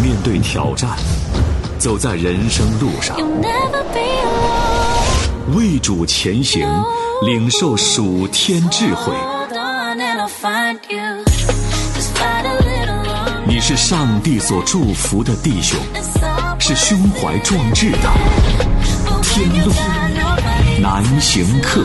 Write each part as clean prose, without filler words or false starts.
面对挑战，走在人生路上，为主前行，领受属天智慧。你是上帝所祝福的弟兄，是胸怀壮志的天路难行客。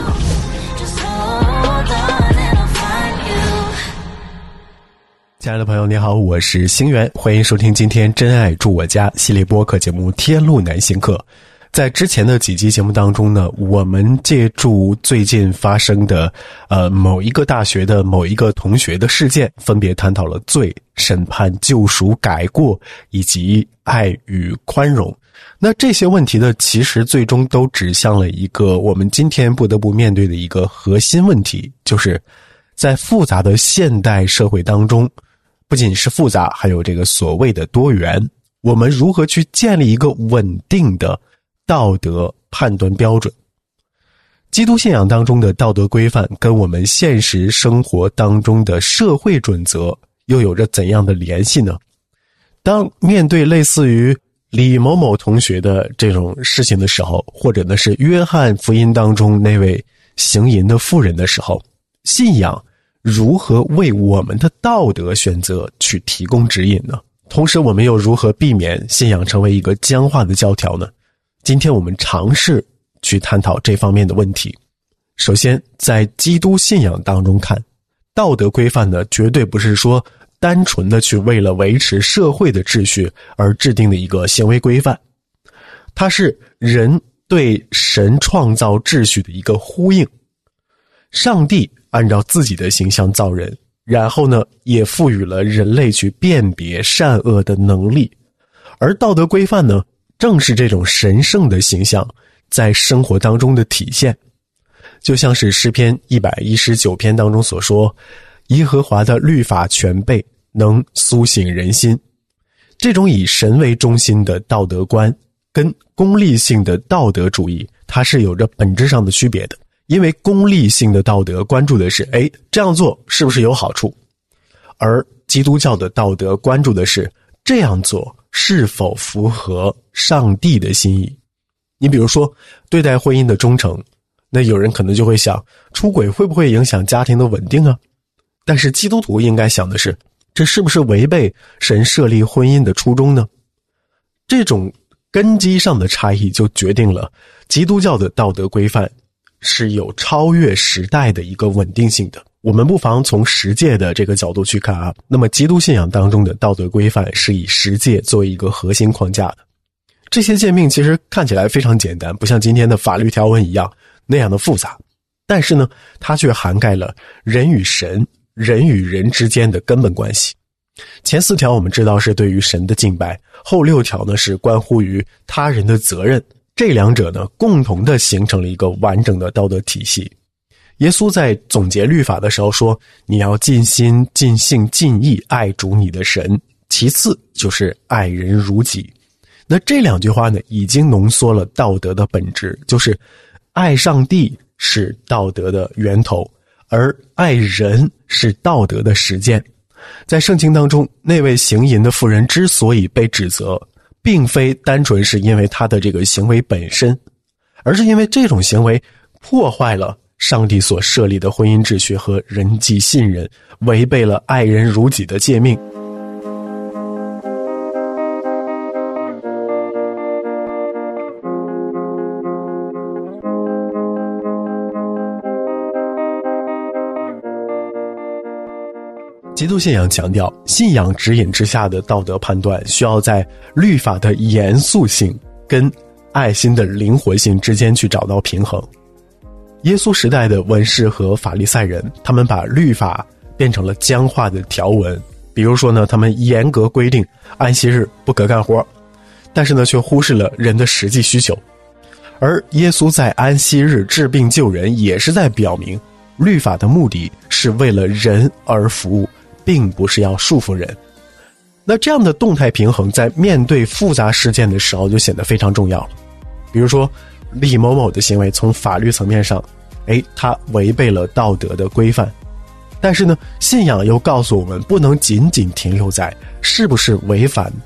亲爱的朋友你好，我是星源，欢迎收听今天真爱住我家系列播客节目天路难行客。在之前的几期节目当中呢，我们借助最近发生的某一个大学的某一个同学的事件，分别探讨了罪、审判、救赎、改过以及爱与宽容。那这些问题呢，其实最终都指向了一个我们今天不得不面对的一个核心问题，就是在复杂的现代社会当中，不仅是复杂，还有这个所谓的多元，我们如何去建立一个稳定的道德判断标准？基督信仰当中的道德规范跟我们现实生活当中的社会准则又有着怎样的联系呢？当面对类似于李某某同学的这种事情的时候，或者呢是约翰福音当中那位行淫的妇人的时候，信仰如何为我们的道德选择去提供指引呢？同时我们又如何避免信仰成为一个僵化的教条呢？今天我们尝试去探讨这方面的问题。首先，在基督信仰当中看，道德规范呢，绝对不是说单纯的去为了维持社会的秩序而制定的一个行为规范，它是人对神创造秩序的一个呼应。上帝按照自己的形象造人，然后呢，也赋予了人类去辨别善恶的能力，而道德规范呢，正是这种神圣的形象在生活当中的体现。就像是诗篇119篇当中所说，耶和华的律法全备，能苏醒人心。这种以神为中心的道德观跟功利性的道德主义，它是有着本质上的区别的。因为功利性的道德关注的是这样做是不是有好处，而基督教的道德关注的是这样做是否符合上帝的心意。你比如说对待婚姻的忠诚，那有人可能就会想，出轨会不会影响家庭的稳定啊？但是基督徒应该想的是，这是不是违背神设立婚姻的初衷呢？这种根基上的差异就决定了基督教的道德规范是有超越时代的一个稳定性的。我们不妨从十诫的这个角度去看啊，那么基督信仰当中的道德规范是以十诫作为一个核心框架的。这些诫命其实看起来非常简单，不像今天的法律条文一样那样的复杂，但是呢，它却涵盖了人与神、人与人之间的根本关系。前4条我们知道是对于神的敬拜，后6条呢是关乎于他人的责任，这两者呢共同的形成了一个完整的道德体系。耶稣在总结律法的时候说，你要尽心、尽性、尽意爱主你的神，其次就是爱人如己。那这2句话呢，已经浓缩了道德的本质，就是爱上帝是道德的源头，而爱人是道德的实践。在圣经当中，那位行淫的妇人之所以被指责，并非单纯是因为他的这个行为本身，而是因为这种行为破坏了上帝所设立的婚姻秩序和人际信任，违背了爱人如己的诫命。基督信仰强调，信仰指引之下的道德判断需要在律法的严肃性跟爱心的灵活性之间去找到平衡。耶稣时代的文士和法利赛人，他们把律法变成了僵化的条文，比如说呢，他们严格规定安息日不可干活，但是呢却忽视了人的实际需求。而耶稣在安息日治病救人，也是在表明律法的目的是为了人而服务，并不是要束缚人。那这样的动态平衡在面对复杂事件的时候就显得非常重要了。比如说李某某的行为从法律层面上他违背了道德的规范，但是呢信仰又告诉我们不能仅仅停留在是不是违反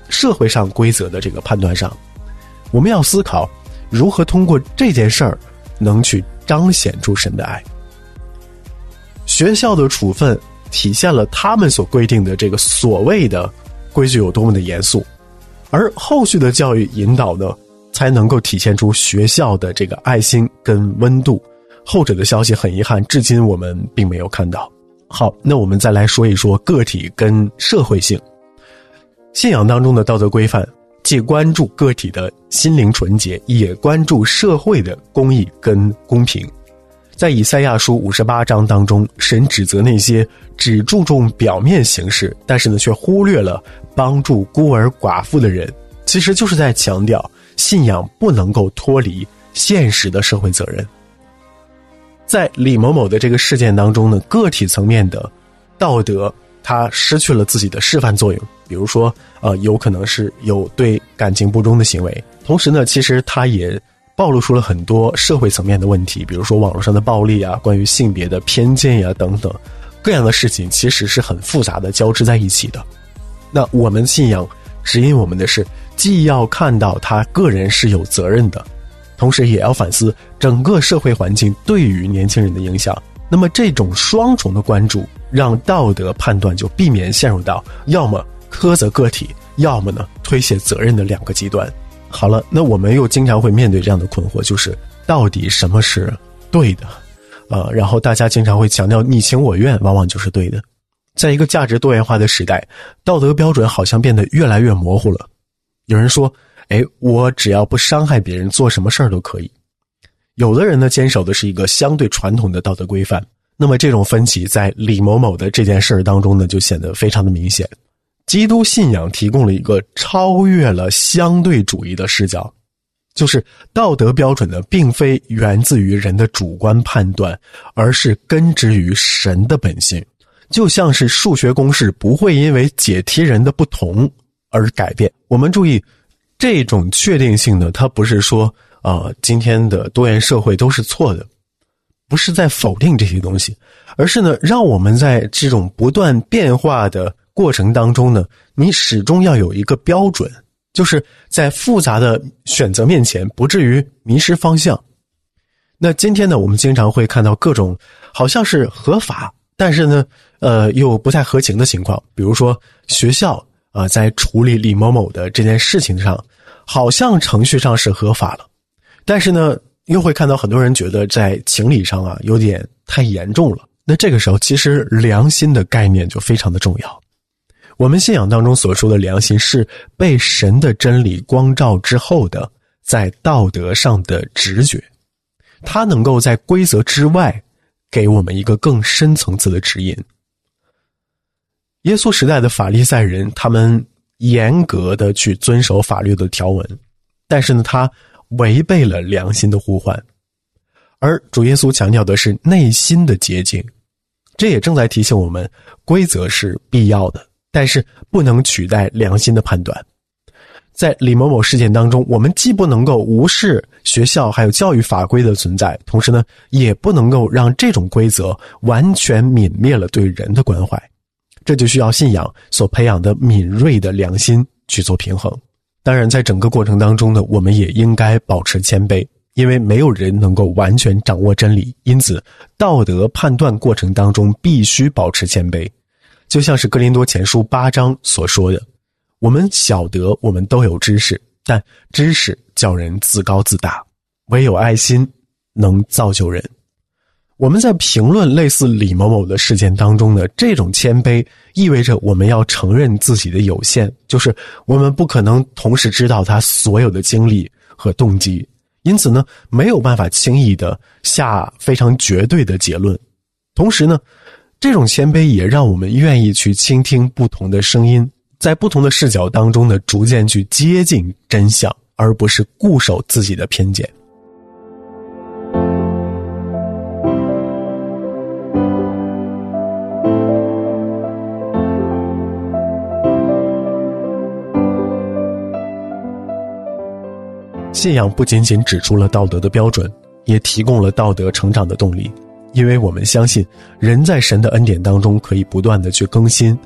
社会上规则的这个判断上，我们要思考如何通过这件事儿能去彰显出神的爱。学校的处分体现了他们所规定的这个所谓的规矩有多么的严肃，而后续的教育引导呢，才能够体现出学校的这个爱心跟温度。后者的消息很遗憾，至今我们并没有看到。好，那我们再来说一说个体跟社会性。信仰当中的道德规范既关注个体的心灵纯洁，也关注社会的公义跟公平。在以赛亚书58章当中，神指责那些只注重表面形式，但是呢却忽略了帮助孤儿寡妇的人，其实就是在强调信仰不能够脱离现实的社会责任。在李某某的这个事件当中呢，个体层面的道德它失去了自己的示范作用，比如说有可能是有对感情不忠的行为，同时呢其实它也暴露出了很多社会层面的问题，比如说网络上的暴力啊，关于性别的偏见呀等等，各样的事情其实是很复杂的交织在一起的。那我们信仰指引我们的是，既要看到他个人是有责任的，同时也要反思整个社会环境对于年轻人的影响。那么这种双重的关注，让道德判断就避免陷入到要么苛责个体，要么呢推卸责任的两个极端。好了，那我们又经常会面对这样的困惑，就是到底什么是对的？然后大家经常会强调你情我愿往往就是对的。在一个价值多元化的时代，道德标准好像变得越来越模糊了。有人说，我只要不伤害别人，做什么事儿都可以。有的人呢坚守的是一个相对传统的道德规范，那么这种分歧在李某某的这件事当中呢就显得非常的明显。基督信仰提供了一个超越了相对主义的视角，就是道德标准呢并非源自于人的主观判断，而是根植于神的本性。就像是数学公式不会因为解题人的不同而改变。我们注意这种确定性呢，它不是说今天的多元社会都是错的，不是在否定这些东西，而是呢让我们在这种不断变化的过程当中呢，你始终要有一个标准，就是在复杂的选择面前不至于迷失方向。那今天呢，我们经常会看到各种好像是合法，但是呢又不太合情的情况。比如说学校在处理李某某的这件事情上，好像程序上是合法了，但是呢又会看到很多人觉得在情理上有点太严重了。那这个时候其实良心的概念就非常的重要。我们信仰当中所说的良心，是被神的真理光照之后的在道德上的直觉，它能够在规则之外给我们一个更深层次的指引。耶稣时代的法利赛人，他们严格的去遵守法律的条文，但是呢他违背了良心的呼唤。而主耶稣强调的是内心的洁净，这也正在提醒我们，规则是必要的，但是不能取代良心的判断。在李某某事件当中，我们既不能够无视学校还有教育法规的存在，同时呢也不能够让这种规则完全泯灭了对人的关怀。这就需要信仰所培养的敏锐的良心去做平衡。当然在整个过程当中呢，我们也应该保持谦卑，因为没有人能够完全掌握真理，因此道德判断过程当中必须保持谦卑。就像是哥林多前书8章所说的，我们晓得我们都有知识，但知识叫人自高自大，唯有爱心能造就人。我们在评论类似李某某的事件当中呢，这种谦卑意味着我们要承认自己的有限，就是我们不可能同时知道他所有的经历和动机，因此呢没有办法轻易的下非常绝对的结论。同时呢，这种谦卑也让我们愿意去倾听不同的声音，在不同的视角当中呢逐渐去接近真相，而不是固守自己的偏见。信仰不仅仅指出了道德的标准，也提供了道德成长的动力，因为我们相信人在神的恩典当中可以不断的去更新，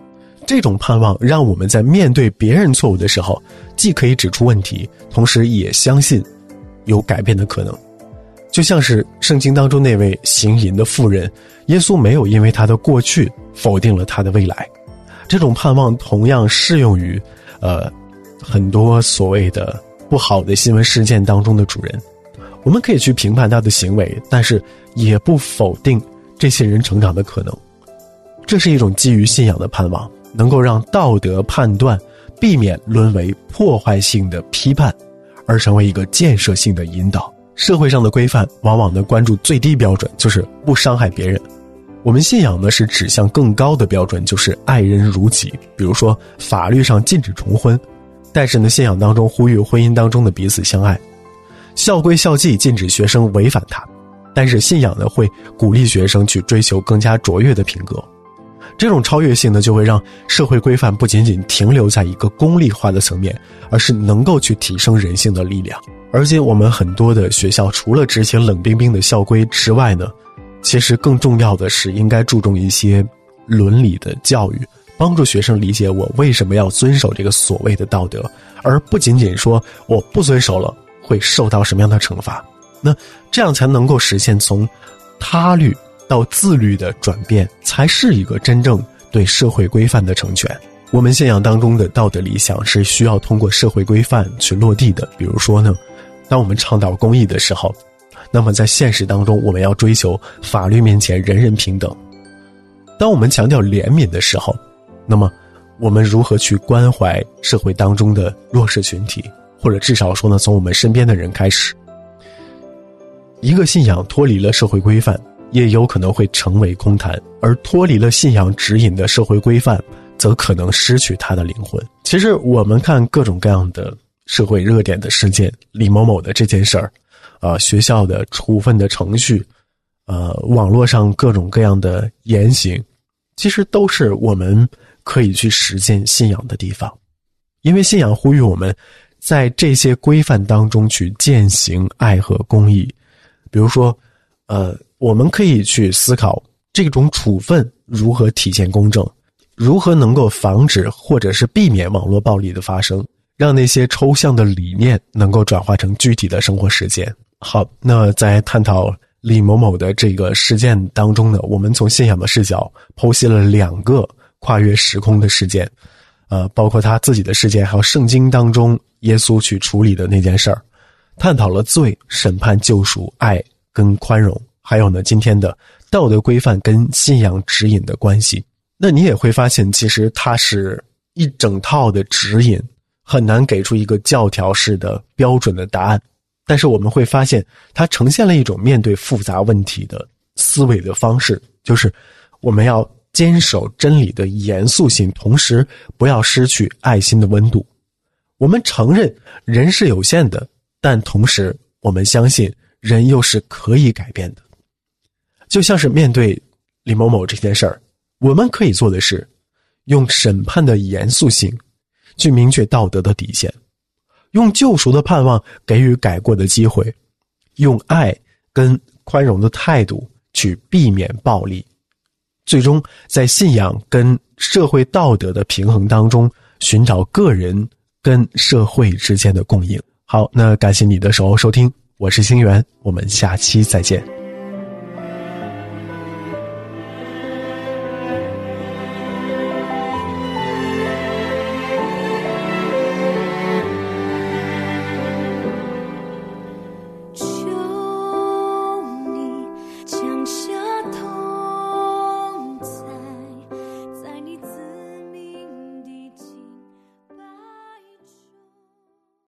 这种盼望让我们在面对别人错误的时候，既可以指出问题，同时也相信有改变的可能。就像是圣经当中那位行淫的妇人，耶稣没有因为他的过去否定了他的未来。这种盼望同样适用于很多所谓的不好的新闻事件当中的主人。我们可以去评判他的行为，但是也不否定这些人成长的可能。这是一种基于信仰的盼望，能够让道德判断避免沦为破坏性的批判，而成为一个建设性的引导。社会上的规范往往的关注最低标准，就是不伤害别人。我们信仰的是指向更高的标准，就是爱人如己。比如说法律上禁止重婚，但是呢信仰当中呼吁婚姻当中的彼此相爱。校规校纪禁止学生违反它，但是信仰呢会鼓励学生去追求更加卓越的品格。这种超越性呢，就会让社会规范不仅仅停留在一个功利化的层面，而是能够去提升人性的力量。而且我们很多的学校除了执行冷冰冰的校规之外呢，其实更重要的是应该注重一些伦理的教育，帮助学生理解我为什么要遵守这个所谓的道德，而不仅仅说我不遵守了会受到什么样的惩罚。那这样才能够实现从他律到自律的转变，才是一个真正对社会规范的成全。我们信仰当中的道德理想是需要通过社会规范去落地的。比如说呢，当我们倡导公义的时候，那么在现实当中我们要追求法律面前人人平等。当我们强调怜悯的时候，那么我们如何去关怀社会当中的弱势群体，或者至少说呢，从我们身边的人开始。一个信仰脱离了社会规范，也有可能会成为空谈，而脱离了信仰指引的社会规范，则可能失去它的灵魂。其实我们看各种各样的社会热点的事件，李某某的这件事儿，学校的处分的程序，网络上各种各样的言行，其实都是我们可以去实践信仰的地方。因为信仰呼吁我们在这些规范当中去践行爱和公义。比如说我们可以去思考这种处分如何体现公正，如何能够防止或者是避免网络暴力的发生，让那些抽象的理念能够转化成具体的生活实践。好，那在探讨李某某的这个事件当中呢，我们从信仰的视角剖析了2个跨越时空的事件，包括他自己的事件，还有圣经当中耶稣去处理的那件事儿，探讨了罪、审判、救赎、爱跟宽容，还有呢今天的道德规范跟信仰指引的关系。那你也会发现，其实它是一整套的指引，很难给出一个教条式的标准的答案。但是我们会发现，它呈现了一种面对复杂问题的思维的方式，就是我们要坚守真理的严肃性，同时不要失去爱心的温度。我们承认人是有限的，但同时我们相信人又是可以改变的。就像是面对李某某这件事儿，我们可以做的是用审判的严肃性去明确道德的底线，用救赎的盼望给予改过的机会，用爱跟宽容的态度去避免暴力，最终在信仰跟社会道德的平衡当中寻找个人跟社会之间的共赢。好，那感谢你的守候收听，我是星源，我们下期再见。